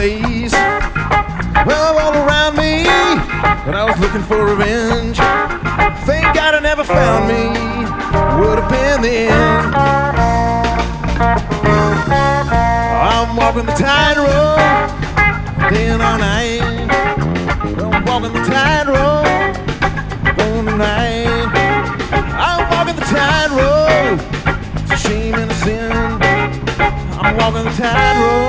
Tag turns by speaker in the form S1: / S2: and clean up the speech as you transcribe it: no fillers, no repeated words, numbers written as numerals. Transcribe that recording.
S1: days. Well, all around me, and I was looking for revenge. Thank God I never found me. Would have been the end. I'm walking the tightrope, day and all night. I'm walking the tightrope, all night. I'm walking the tightrope, it's a shame and a sin. I'm walking the tightrope.